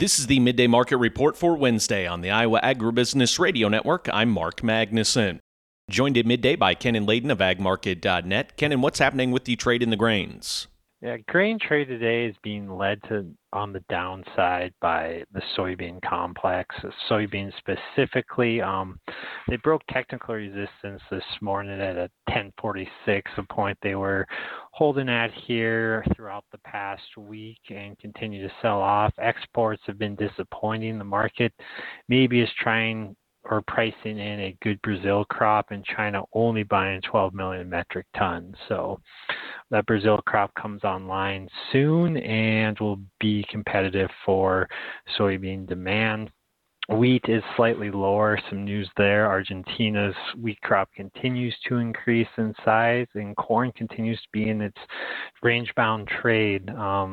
This is the Midday Market Report for Wednesday on the Iowa Agribusiness Radio Network. I'm Mark Magnuson. Joined at midday by Kenan Layden of agmarket.net. Kenan, what's happening with the trade in the grains? Yeah, grain trade today is being led on the downside by the soybean complex. Soybeans specifically, they broke technical resistance this morning at a 1046, a point they were holding at here throughout the past week and continue to sell off. Exports have been disappointing. The market maybe is trying or pricing in a good Brazil crop, and China only buying 12 million metric tons. So that Brazil crop comes online soon and will be competitive for soybean demand. Wheat is slightly lower. Some news there. Argentina's wheat crop continues to increase in size, and corn continues to be in its range-bound trade,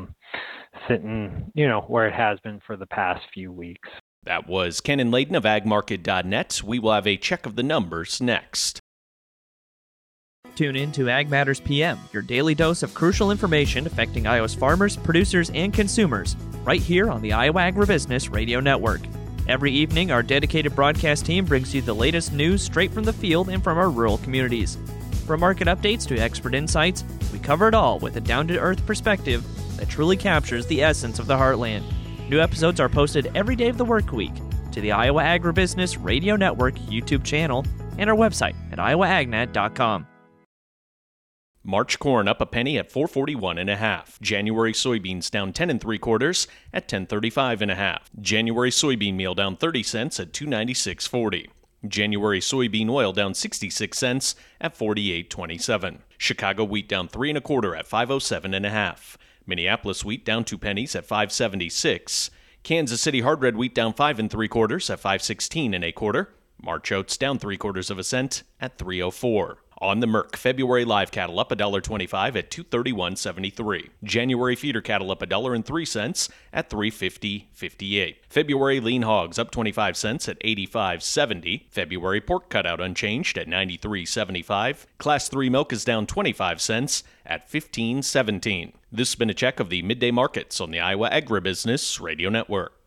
sitting, where it has been for the past few weeks. That was Kenan Layden of agmarket.net. We will have a check of the numbers next. Tune in to Ag Matters PM, your daily dose of crucial information affecting Iowa's farmers, producers, and consumers, right here on the Iowa Agribusiness Radio Network. Every evening, our dedicated broadcast team brings you the latest news straight from the field and from our rural communities. From market updates to expert insights, we cover it all with a down-to-earth perspective that truly captures the essence of the heartland. New episodes are posted every day of the work week to the Iowa Agribusiness Radio Network YouTube channel and our website at iowaagnet.com. March corn up a penny at 441.5. January soybeans down 10 3/4 at 1035.5. January soybean meal down 30 cents at 296.40. January soybean oil down 66 cents at 48.27. Chicago wheat down 3 1/4 at 507.5. Minneapolis wheat down 2 pennies at 576. Kansas City hard red wheat down 5 3/4 at 516 1/4. March oats down 3/4 cent at 304. On the Merck, February live cattle up $1.25 at $231.73. January feeder cattle up $1.03 at $350.58. February lean hogs up 25 cents at $85.70. February pork cutout unchanged at $93.75. Class 3 milk is down 25 cents at $15.17. This has been a check of the midday markets on the Iowa Agribusiness Radio Network.